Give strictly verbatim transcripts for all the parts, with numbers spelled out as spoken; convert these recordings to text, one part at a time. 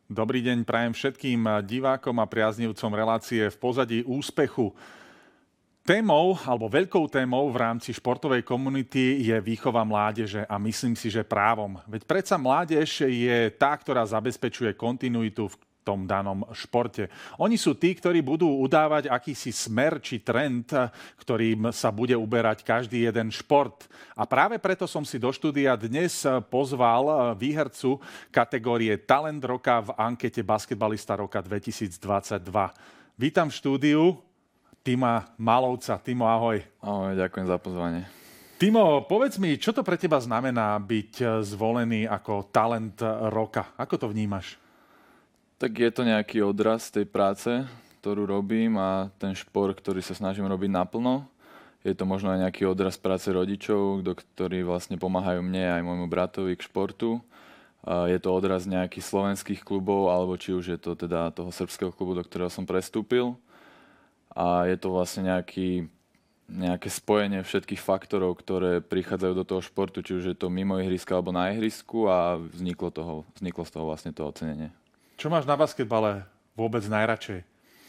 Dobrý deň prajem všetkým divákom a priaznivcom relácie V pozadí úspechu. Témou, alebo veľkou témou v rámci športovej komunity je výchova mládeže a myslím si, že právom. Veď predsa mládež je tá, ktorá zabezpečuje kontinuitu v tom danom športe. Oni sú tí, ktorí budú udávať akýsi smer či trend, ktorým sa bude uberať každý jeden šport. A práve preto som si do štúdia dnes pozval výhercu kategórie Talent roka v ankete Basketbalista roka dvetisícdvadsaťdva. Vítam v štúdiu Tima Malovca. Timo, ahoj. Ahoj, ďakujem za pozvanie. Timo, povedz mi, čo to pre teba znamená byť zvolený ako Talent roka? Ako to vnímaš? Tak je to nejaký odraz tej práce, ktorú robím a ten šport, ktorý sa snažím robiť naplno. Je to možno aj nejaký odraz práce rodičov, ktorí vlastne pomáhajú mne aj môjmu bratovi k športu. Je to odraz nejakých slovenských klubov, alebo či už je to teda toho srbského klubu, do ktorého som prestúpil. A je to vlastne nejaký, nejaké spojenie všetkých faktorov, ktoré prichádzajú do toho športu, či už je to mimo ihriska alebo na ihrisku a vzniklo, toho, vzniklo z toho vlastne to ocenenie. Čo máš na basketbale vôbec najradšej?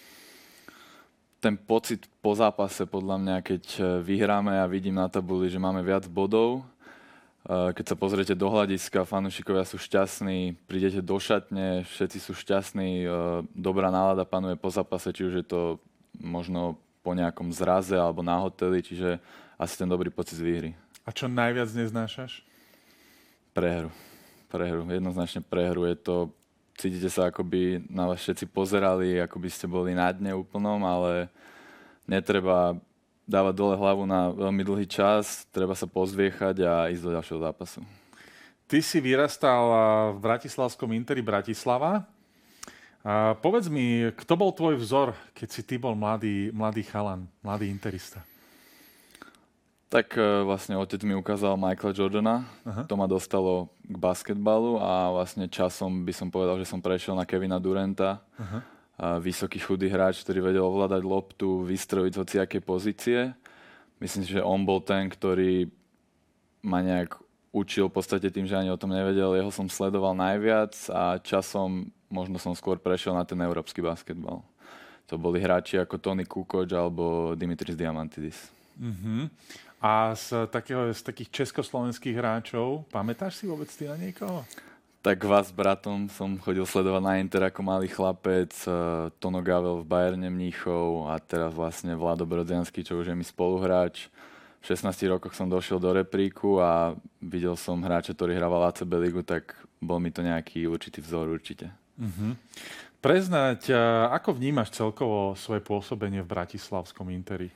Ten pocit po zápase, podľa mňa, keď vyhráme a vidím na tabuli, že máme viac bodov. Keď sa pozriete do hľadiska, fanúšikovia sú šťastní, prídete do šatne, všetci sú šťastní, dobrá nálada panuje po zápase, či už je to možno po nejakom zraze alebo na hoteli, čiže asi ten dobrý pocit z výhry. A čo najviac neznášaš? Prehru. Prehru. Jednoznačne prehru. Je to Cítite sa, ako by na vás všetci pozerali, ako by ste boli na dne úplnom, ale netreba dávať dole hlavu na veľmi dlhý čas, treba sa pozviechať a ísť do ďalšieho zápasu. Ty si vyrastal v bratislavskom Interi Bratislava. A povedz mi, kto bol tvoj vzor, keď si ty bol mladý, mladý chalan, mladý interista? Tak vlastne otec mi ukázal Michaela Jordana, Aha. to ma dostalo k basketbalu a vlastne časom by som povedal, že som prešiel na Kevina Duranta. Vysoký, chudý hráč, ktorý vedel ovládať loptu, vystrojiť hociaké pozície. Myslím si, že on bol ten, ktorý ma nejak učil v podstate tým, že ani o tom nevedel. Jeho som sledoval najviac a časom možno som skôr prešiel na ten európsky basketbal. To boli hráči ako Tony Kukoč alebo Dimitris Diamantidis. Mhm. A z, takého, z takých československých hráčov, pamätáš si vôbec ty na niekoho? Tak vás s bratom som chodil sledovať na Inter ako malý chlapec, Tono Gavel v Bayerne Mníchov a teraz vlastne Vlado Brodziansky, čo už je mi spoluhráč. V šestnástich rokoch som došiel do repríku a videl som hráča, ktorý hrával á cé bé ligu, tak bol mi to nejaký určitý vzor určite. Uh-huh. Preznať, ako vnímaš celkovo svoje pôsobenie v bratislavskom Interi?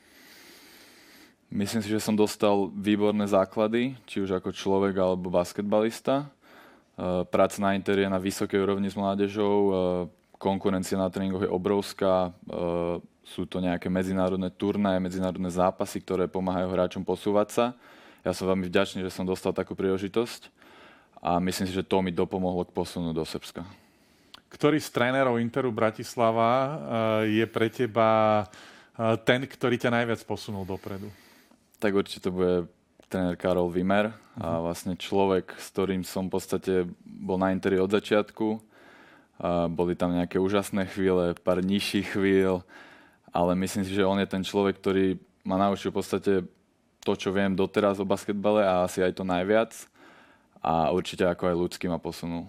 Myslím si, že som dostal výborné základy, či už ako človek alebo basketbalista. Práca na Interi je na vysokej úrovni s mládežou, konkurencia na tréningoch je obrovská, sú to nejaké medzinárodné turnaje, medzinárodné zápasy, ktoré pomáhajú hráčom posúvať sa. Ja som veľmi vďačný, že som dostal takú príležitosť a myslím si, že to mi dopomohlo k posunu do Srbska. Ktorý z trénerov Interu Bratislava je pre teba ten, ktorý ťa najviac posunul dopredu? Tak určite to bude tréner Karol Wimmer a vlastne človek, s ktorým som v podstate bol na Interi od začiatku. A boli tam nejaké úžasné chvíle, pár nižších chvíľ, ale myslím si, že on je ten človek, ktorý ma naučil v podstate to, čo viem doteraz o basketbale a asi aj to najviac. A určite ako aj ľudský ma posunul.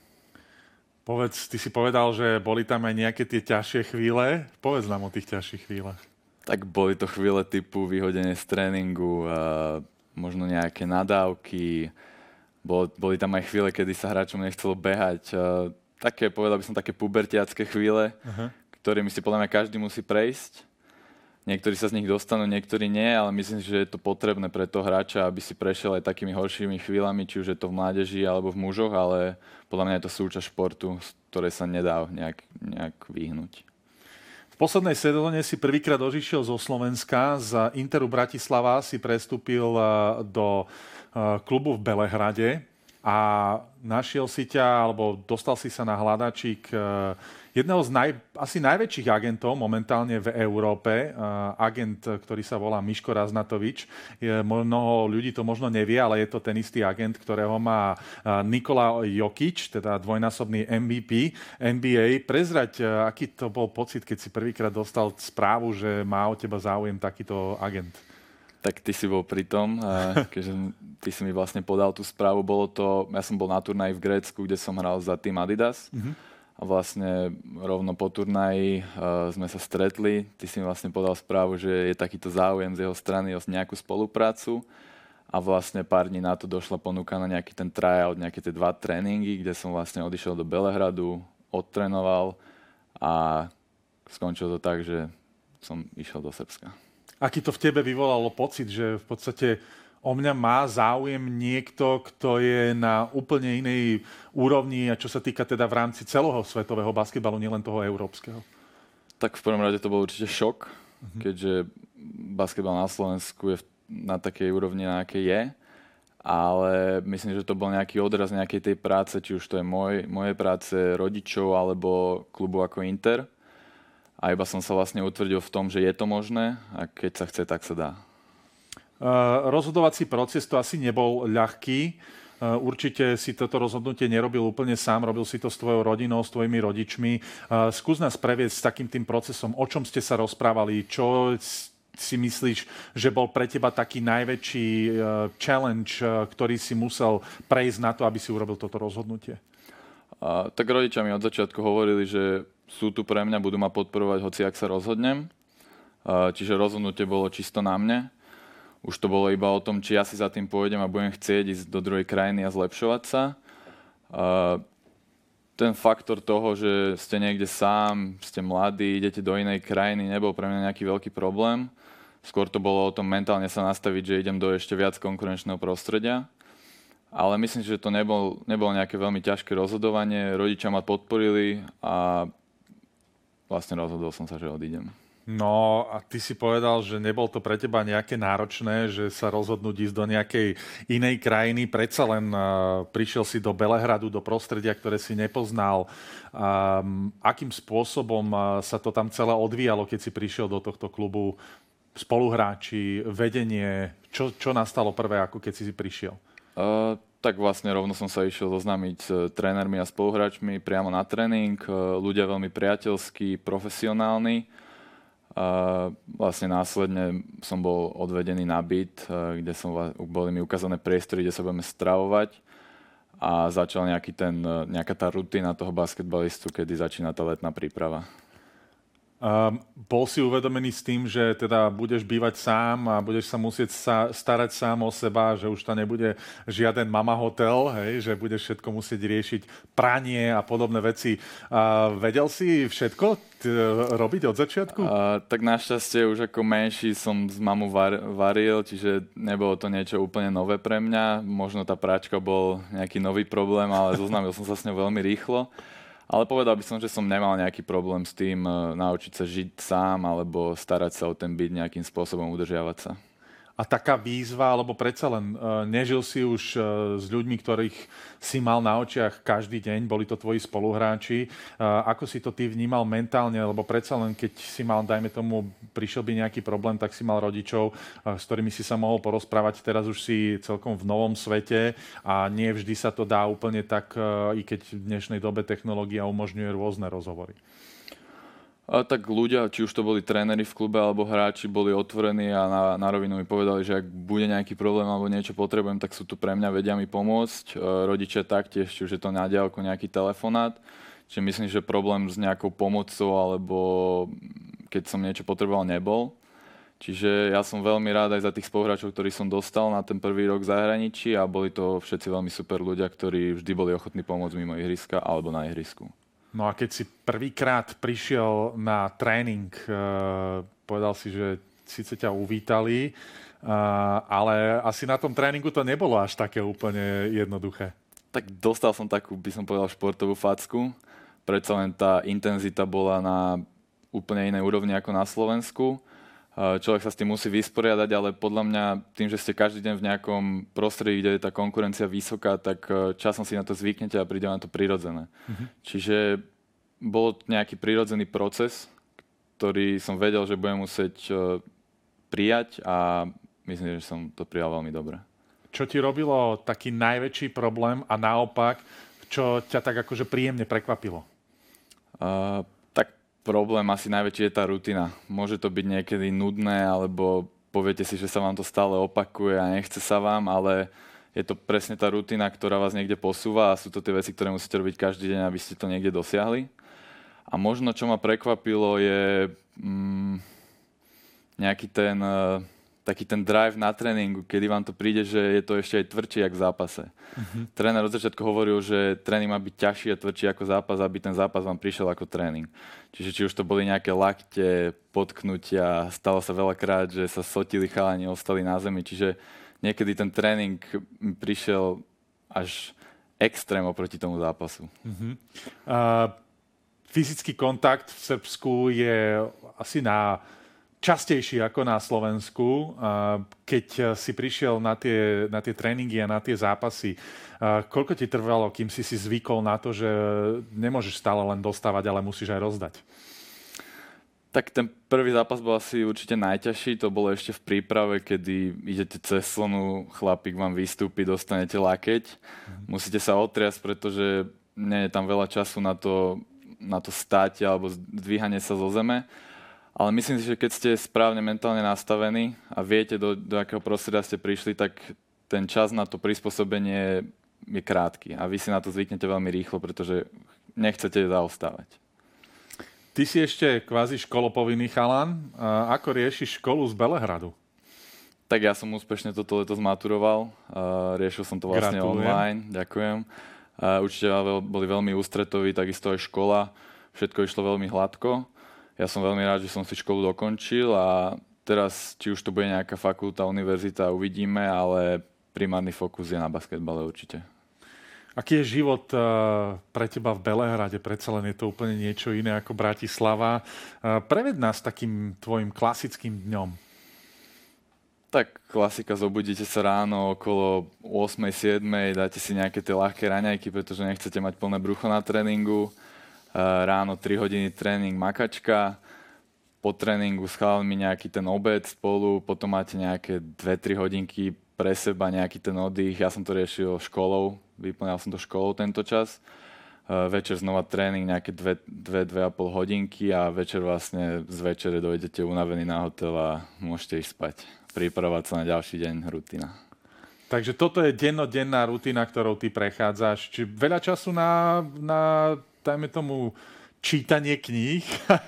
Povedz, ty si povedal, že boli tam aj nejaké tie ťažšie chvíle. Povedz nám o tých ťažších chvíľach. Tak boli to chvíle typu vyhodenie z tréningu, možno nejaké nadávky. Bol, boli tam aj chvíle, kedy sa hráčom nechcelo behať. Také, povedal by som, také pubertiacké chvíle, uh-huh. ktorými si podľa mňa každý musí prejsť. Niektorí sa z nich dostanú, niektorí nie, ale myslím, že je to potrebné pre toho hráča, aby si prešiel aj takými horšími chvíľami, či už je to v mládeži alebo v mužoch, ale podľa mňa je to súčasť športu, z ktorej sa nedá nejak, nejak vyhnúť. V poslednej sezóne si prvýkrát odišiel zo Slovenska. Z Interu Bratislava si prestúpil do klubu v Belehrade. a našiel si ťa, alebo dostal si sa na hľadačík jedného z naj, asi najväčších agentov momentálne v Európe. Agent, ktorý sa volá Miško Raznatovič. Mnoho ľudí to možno nevie, ale je to ten istý agent, ktorého má Nikola Jokic, teda dvojnásobný em ví pí en bí ej. Prezrať, aký to bol pocit, keď si prvýkrát dostal správu, že má o teba záujem takýto agent? Tak ty si bol pri tom, keďže ty si mi vlastne podal tú správu. Bolo to, ja som bol na turnaji v Grécku, kde som hral za tým Adidas. Mm-hmm. A vlastne rovno po turnaji uh, sme sa stretli. Ty si mi vlastne podal správu, že je takýto záujem z jeho strany o nejakú spoluprácu. A vlastne pár dní na to došla ponuka na nejaký ten tryout, nejaké tie dva tréningy, kde som vlastne odišiel do Belehradu, odtrénoval a skončilo to tak, že som išiel do Srbska. Aký to v tebe vyvolalo pocit, že v podstate o mňa má záujem niekto, kto je na úplne inej úrovni, a čo sa týka teda v rámci celého svetového basketbalu, nielen toho európskeho? Tak v prvom rade to bol určite šok, uh-huh. keďže basketbal na Slovensku je na takej úrovni, na akej je. Ale myslím, že to bol nejaký odraz nejakej tej práce, či už to je môj, moje práce, rodičov alebo klubu ako Inter. A iba som sa vlastne utvrdil v tom, že je to možné a keď sa chce, tak sa dá. Uh, rozhodovací proces to asi nebol ľahký. Uh, určite si toto rozhodnutie nerobil úplne sám, robil si to s tvojou rodinou, s tvojimi rodičmi. Uh, skús nás previesť s takým tým procesom. O čom ste sa rozprávali? Čo si myslíš, že bol pre teba taký najväčší uh, challenge, uh, ktorý si musel prejsť na to, aby si urobil toto rozhodnutie? Uh, tak rodičia mi od začiatku hovorili, že sú tu pre mňa, budú ma podporovať, hoci ak sa rozhodnem. Čiže rozhodnutie bolo čisto na mne. Už to bolo iba o tom, či ja si za tým pôjdem a budem chcieť ísť do druhej krajiny a zlepšovať sa. Ten faktor toho, že ste niekde sám, ste mladí, idete do inej krajiny, nebol pre mňa nejaký veľký problém. Skôr to bolo o tom mentálne sa nastaviť, že idem do ešte viac konkurenčného prostredia. Ale myslím, že to nebol, nebolo nejaké veľmi ťažké rozhodovanie. Rodičia ma podporili a vlastne rozhodol som sa, že odídem. No a ty si povedal, že nebol to pre teba nejaké náročné, že sa rozhodnúť ísť do nejakej inej krajiny. Predsa len uh, prišiel si do Belehradu, do prostredia, ktoré si nepoznal. Um, akým spôsobom uh, sa to tam celé odvíjalo, keď si prišiel do tohto klubu? Spoluhráči, vedenie, čo, čo nastalo prvé, ako keď si si prišiel? Uh, tak vlastne rovno som sa išiel zoznámiť s trénermi a spoluhráčmi priamo na tréning. Ľudia veľmi priateľskí, profesionálni. Uh, vlastne následne som bol odvedený na byt, uh, kde som, boli mi ukázané priestory, kde sa budeme stravovať. A začal nejaký ten, nejaká tá rutina toho basketbalistu, kedy začína tá letná príprava. Um, bol si uvedomený s tým, že teda budeš bývať sám a budeš sa musieť sa, starať sám o seba, že už to nebude žiaden mama hotel, hej, že budeš všetko musieť riešiť, pranie a podobné veci. Uh, vedel si všetko t- robiť od začiatku? Uh, tak našťastie už ako menší som s mamou var- varil, čiže nebolo to niečo úplne nové pre mňa. Možno tá práčka bol nejaký nový problém, ale zoznámil som sa s ňou veľmi rýchlo. Ale povedal by som, že som nemal nejaký problém s tým naučiť sa žiť sám alebo starať sa o ten byt nejakým spôsobom, udržiavať sa. A taká výzva, alebo predsa len nežil si už s ľuďmi, ktorých si mal na očiach každý deň, boli to tvoji spoluhráči. Ako si to ty vnímal mentálne, lebo predsa len keď si mal, dajme tomu, prišiel by nejaký problém, tak si mal rodičov, s ktorými si sa mohol porozprávať. Teraz už si celkom v novom svete a nie vždy sa to dá úplne tak, i keď v dnešnej dobe technológia umožňuje rôzne rozhovory. A tak ľudia, či už to boli tréneri v klube alebo hráči, boli otvorení a na, na rovinu mi povedali, že ak bude nejaký problém alebo niečo potrebujem, tak sú tu pre mňa, vedia mi pomôcť. Rodičia taktiež, či už je to na diaľku nejaký telefonát. Čiže myslím, že problém s nejakou pomocou alebo keď som niečo potreboval, nebol. Čiže ja som veľmi rád aj za tých spoluhráčov, ktorých som dostal na ten prvý rok v zahraničí a boli to všetci veľmi super ľudia, ktorí vždy boli ochotní pomôcť mimo ihriska alebo na ihrisku. No a keď si prvýkrát prišiel na tréning, uh, povedal si, že síce ťa uvítali, uh, ale asi na tom tréningu to nebolo až také úplne jednoduché. Tak dostal som takú, by som povedal, športovú facku. Predsa len tá intenzita bola na úplne inej úrovni ako na Slovensku. človek sa s tým musí vysporiadať, ale podľa mňa tým, že ste každý deň v nejakom prostredí, kde je tá konkurencia vysoká, tak časom si na to zvyknete a príde vám to prirodzené. Mm-hmm. Čiže bol nejaký prirodzený proces, ktorý som vedel, že budem musieť prijať a myslím, že som to prijal veľmi dobre. Čo ti robilo taký najväčší problém a naopak, čo ťa tak akože príjemne prekvapilo? Uh, tak problém asi najväčší je tá rutina. Môže to byť niekedy nudné, alebo poviete si, že sa vám to stále opakuje a nechce sa vám, ale je to presne tá rutina, ktorá vás niekde posúva a sú to tie veci, ktoré musíte robiť každý deň, aby ste to niekde dosiahli. A možno, čo ma prekvapilo, je mm, nejaký ten... Uh, taký ten drive na tréningu, kedy vám to príde, že je to ešte aj tvrdšie jak v zápase. Uh-huh. Tréner od začiatku hovoril, že tréning má byť ťažší a tvrdší ako zápas, aby ten zápas vám prišiel ako tréning. Čiže či už to boli nejaké lakte, potknutia, stalo sa veľakrát, že sa sotili chalani, ostali na zemi, čiže niekedy ten tréning mi prišiel až extrém oproti tomu zápasu. Uh-huh. Uh, fyzický kontakt v Srbsku je asi na častejší ako na Slovensku. Keď si prišiel na tie, na tie tréningy a na tie zápasy, koľko ti trvalo, kým si si zvykol na to, že nemôžeš stále len dostávať, ale musíš aj rozdať? Tak ten prvý zápas bol asi určite najťažší. To bolo ešte v príprave, kedy idete cez slonu, chlapík vám vystúpi, dostanete lakeť. Mhm. Musíte sa otriasť, pretože nie je tam veľa času na to, na to stáť alebo zdvíhanie sa zo zeme. Ale myslím si, že keď ste správne mentálne nastavení a viete, do, do akého prostredia ste prišli, tak ten čas na to prispôsobenie je krátky. A vy si na to zvyknete veľmi rýchlo, pretože nechcete zaostávať. Ty si ešte kvázi školopovinný chalan. A ako riešiš školu z Belehradu? Tak ja som úspešne toto leto zmaturoval. Uh, riešil som to vlastne Gratulujem. online. Ďakujem. Uh, učiteľia boli veľmi ústretoví, takisto aj škola. Všetko išlo veľmi hladko. Ja som veľmi rád, že som si školu dokončil a teraz, či už to bude nejaká fakulta, univerzita, uvidíme, ale primárny fokus je na basketbale určite. Aký je život uh, pre teba v Belehrade? Predsa len je to úplne niečo iné ako Bratislava. Uh, preved nás takým tvojim klasickým dňom. Tak klasika, zobudíte sa ráno okolo ôsmej siedmej, dáte si nejaké tie ľahké raňajky, pretože nechcete mať plné brucho na tréningu. Ráno tri hodiny tréning, makačka, po tréningu s chalmi nejaký ten obed spolu, potom máte nejaké dve tri hodinky pre seba, nejaký ten oddych. Ja som to riešil školou, vyplňal som to školou tento čas. Večer znova tréning, nejaké dve, dve, dve a pol hodinky a večer vlastne z večere dojdete unavení na hotel a môžete ísť spať. Pripravovať sa na ďalší deň, rutina. Takže toto je dennodenná rutina, ktorou ty prechádzaš. Či veľa času na... na dajme tomu, čítanie kníh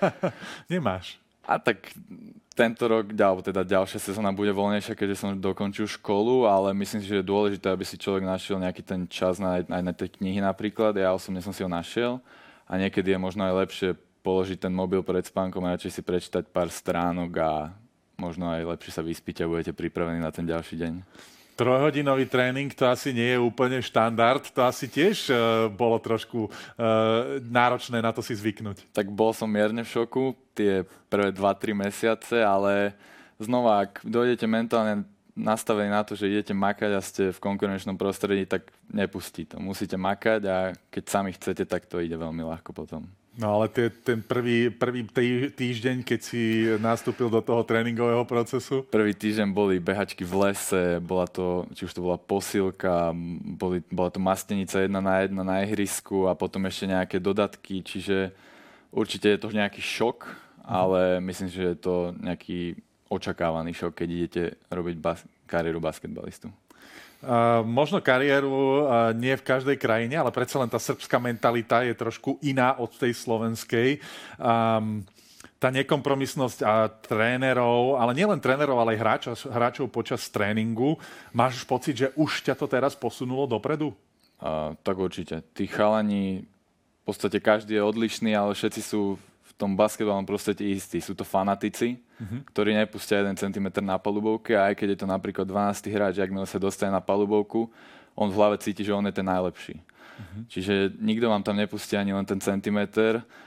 nemáš. A tak tento rok, alebo teda ďalšia sezóna bude voľnejšia, keďže som dokončil školu, ale myslím si, že je dôležité, aby si človek našiel nejaký ten čas na, aj na tie knihy napríklad. Ja osobne som si ho našiel a niekedy je možno aj lepšie položiť ten mobil pred spánkom a radšej si prečítať pár stránok a možno aj lepšie sa vyspíte a budete pripravení na ten ďalší deň. Trojhodinový tréning, to asi nie je úplne štandard, to asi tiež uh, bolo trošku uh, náročné na to si zvyknúť. Tak bol som mierne v šoku tie prvé dva tri mesiace, ale znova, ak dojdete mentálne nastavení na to, že idete makať a ste v konkurenčnom prostredí, tak nepustí to. Musíte makať a keď sami chcete, tak to ide veľmi ľahko potom. No ale tie, ten prvý, prvý týždeň, keď si nastúpil do toho tréningového procesu? Prvý týždeň boli behačky v lese, bola to, či už to bola posilka, boli, bola to mastenica jedna na jedna na ihrisku a potom ešte nejaké dodatky, čiže určite je to nejaký šok, ale myslím, že je to nejaký očakávaný šok, keď idete robiť bas- kariéru basketbalistu. Uh, možno kariéru uh, nie v každej krajine, ale predsa len tá srbská mentalita je trošku iná od tej slovenskej. Um, tá nekompromisnosť a trénerov, ale nielen trénerov, ale aj hráčov, hráčov počas tréningu. Máš pocit, že už ťa to teraz posunulo dopredu? Uh, tak určite. Tí chalani, v podstate každý je odlišný, ale všetci sú v tom basketbalnom prostredí istí. Sú to fanatici, uh-huh. ktorí nepustia jeden centimeter na palubovke a aj keď je to napríklad dvanásty hráč, akmile sa dostane na palubovku, on v hlave cíti, že on je ten najlepší. Uh-huh. Čiže nikto vám tam nepustí ani len ten centimeter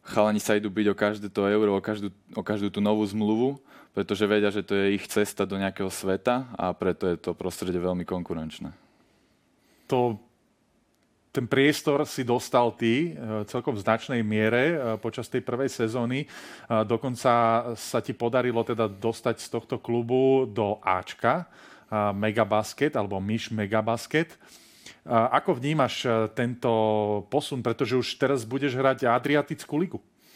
chalani sa idú byť o každé to euro, o každú, o každú tú novú zmluvu, pretože vedia, že to je ich cesta do nejakého sveta a preto je to prostredie veľmi konkurenčné. To, ten priestor si dostal ty celkom v značnej miere počas tej prvej sezóny. Dokonca sa ti podarilo teda dostať z tohto klubu do Ačka, Megabasket alebo Myš Megabasket. Ako vnímaš tento posun, pretože už teraz budeš hrať Adriatickú ligu?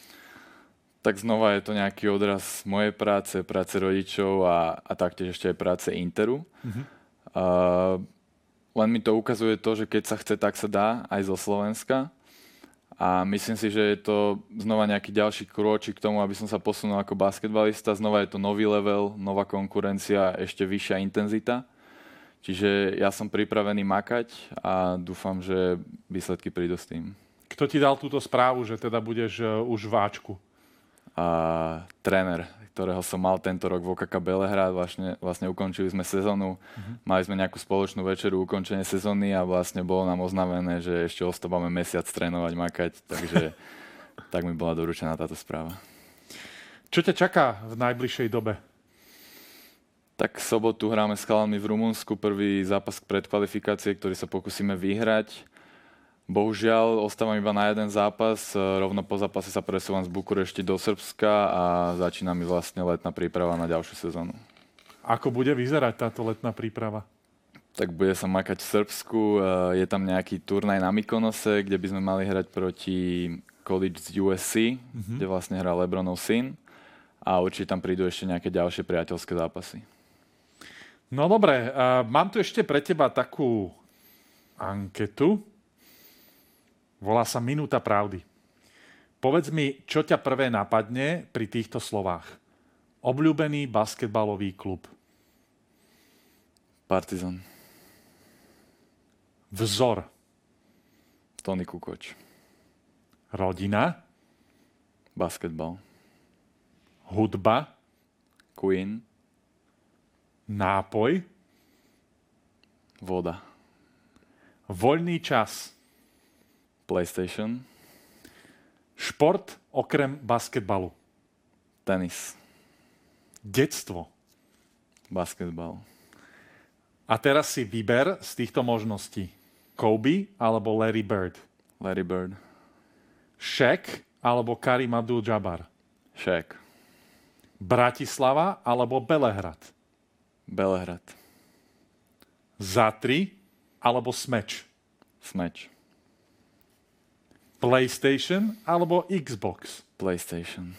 Tak znova je to nejaký odraz mojej práce, práce rodičov a, a taktiež ešte aj práce Interu. Uh-huh. Uh, len mi to ukazuje to, že keď sa chce, tak sa dá aj zo Slovenska. A myslím si, že je to znova nejaký ďalší krôčik k tomu, aby som sa posunul ako basketbalista. Znova je to nový level, nová konkurencia, ešte vyššia intenzita. Čiže ja som pripravený makať a dúfam, že výsledky prídu s tým. Kto ti dal túto správu, že teda budeš už v Ačku? A tréner, ktorého som mal tento rok v ó ká ká Belehrad. Vlastne, vlastne ukončili sme sezónu. Uh-huh. Mali sme nejakú spoločnú večeru, ukončenie sezóny a vlastne bolo nám oznámené, že ešte ostávame mesiac trénovať, makať. Takže tak mi bola doručená táto správa. Čo ťa čaká v najbližšej dobe? Tak v sobotu hráme s chalami v Rumunsku. Prvý zápas predkvalifikácie, ktorý sa pokúsime vyhrať. Bohužiaľ, ostávam iba na jeden zápas. Rovno po zápase sa presúvam z Bukurešti do Srbska a začína mi vlastne letná príprava na ďalšiu sezónu. Ako bude vyzerať táto letná príprava? Tak bude sa makať v Srbsku. Je tam nejaký turnaj na Mykonose, kde by sme mali hrať proti College z U S C, mm-hmm. kde vlastne hrá LeBronov syn. A určite tam prídu ešte nejaké ďalšie priateľské zápasy. No dobre, uh, mám tu ešte pre teba takú anketu. Volá sa Minúta pravdy. Povedz mi, čo ťa prvé napadne pri týchto slovách. Obľúbený basketbalový klub. Partizan. Vzor. Tony Kukoč. Rodina. Basketbal. Hudba. Queen. Nápoj. Voda. Voľný čas. PlayStation. Šport okrem basketbalu. Tenis. Detstvo. Basketbal. A teraz si vyber z týchto možností. Kobe alebo Larry Bird. Larry Bird. Shaq alebo Karim Abdul-Jabbar. Shaq. Bratislava alebo Belehrad. Belehrad. Zatri alebo Smeč. Smeč. PlayStation alebo Xbox. PlayStation.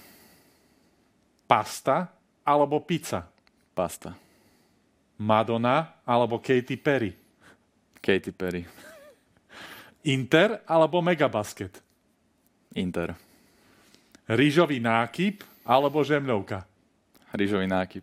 Pasta alebo pizza. Pasta. Madonna alebo Katy Perry. Katy Perry. Inter alebo Megabasket. Inter. Rýžový nákyp alebo žemľovka. Rýžový nákyp.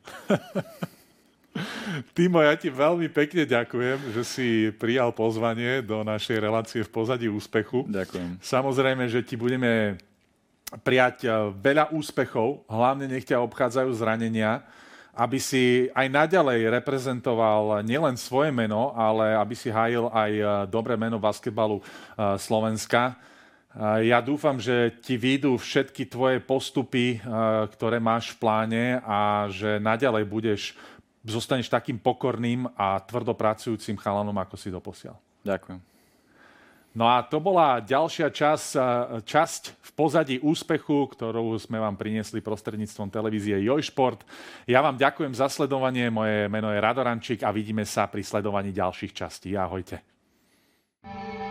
Timo, ja ti veľmi pekne ďakujem, že si prijal pozvanie do našej relácie v pozadí úspechu. Ďakujem. Samozrejme, že ti budeme prijať veľa úspechov, hlavne nech ťa obchádzajú zranenia, aby si aj naďalej reprezentoval nielen svoje meno, ale aby si hájil aj dobré meno basketbalu Slovenska. Ja dúfam, že ti výjdu všetky tvoje postupy, ktoré máš v pláne a že naďalej budeš zostaneš takým pokorným a tvrdopracujúcim chalanom, ako si doposiaľ. Ďakujem. No a to bola ďalšia časť, časť v pozadí úspechu, ktorú sme vám priniesli prostredníctvom televízie Jojšport. Ja vám ďakujem za sledovanie, moje meno je Rado Rančík a vidíme sa pri sledovaní ďalších častí. Ahojte.